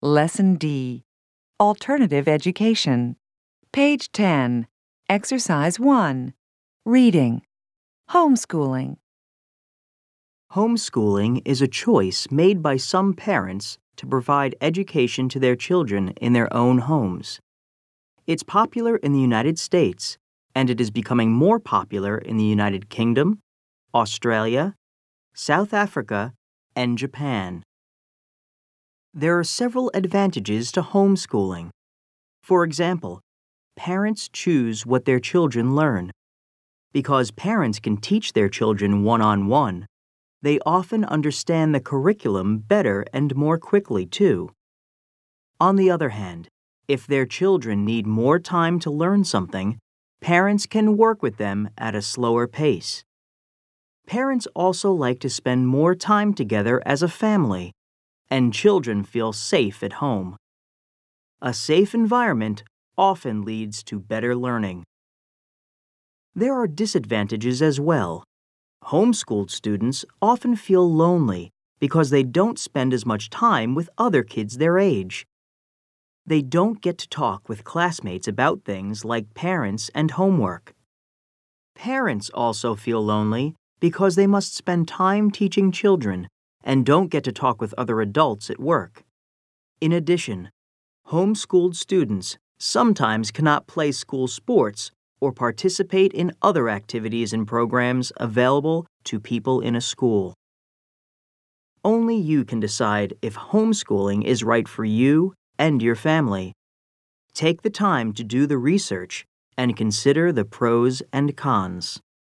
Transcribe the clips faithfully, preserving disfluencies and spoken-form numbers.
Lesson D. Alternative Education. Page ten. Exercise one. Reading. Homeschooling. Homeschooling is a choice made by some parents to provide education to their children in their own homes. It's popular in the United States, and it is becoming more popular in the United Kingdom, Australia, South Africa, and Japan. There are several advantages to homeschooling. For example, parents choose what their children learn. Because parents can teach their children one-on-one, they often understand the curriculum better and more quickly, too. On the other hand, if their children need more time to learn something, parents can work with them at a slower pace. Parents also like to spend more time together as a family, and children feel safe at home. A safe environment often leads to better learning. There are disadvantages as well. Homeschooled students often feel lonely because they don't spend as much time with other kids their age. They don't get to talk with classmates about things like parents and homework. Parents also feel lonely because they must spend time teaching children and don't get to talk with other adults at work. In addition, homeschooled students sometimes cannot play school sports or participate in other activities and programs available to people in a school. Only you can decide if homeschooling is right for you and your family. Take the time to do the research and consider the pros and cons.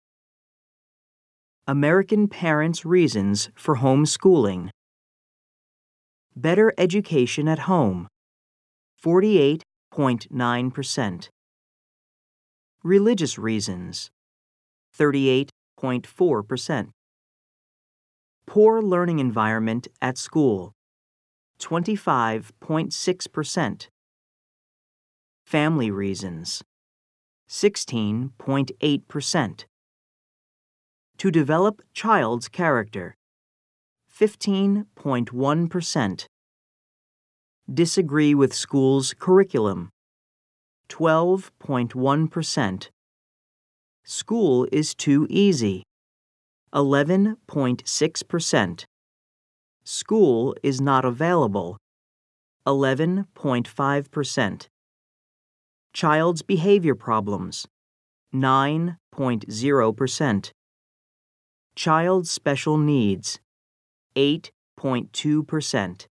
American parents' reasons for homeschooling. Better education at home, forty-eight point nine percent. Religious reasons, thirty-eight point four percent. Poor learning environment at school, twenty-five point six percent. Family reasons, sixteen point eight percent. To develop child's character, fifteen point one percent. Disagree with school's curriculum, twelve point one percent. School is too easy, eleven point six percent. School is not available, eleven point five percent. Child's behavior problems, nine point zero percent. Child's special needs, eight point two percent.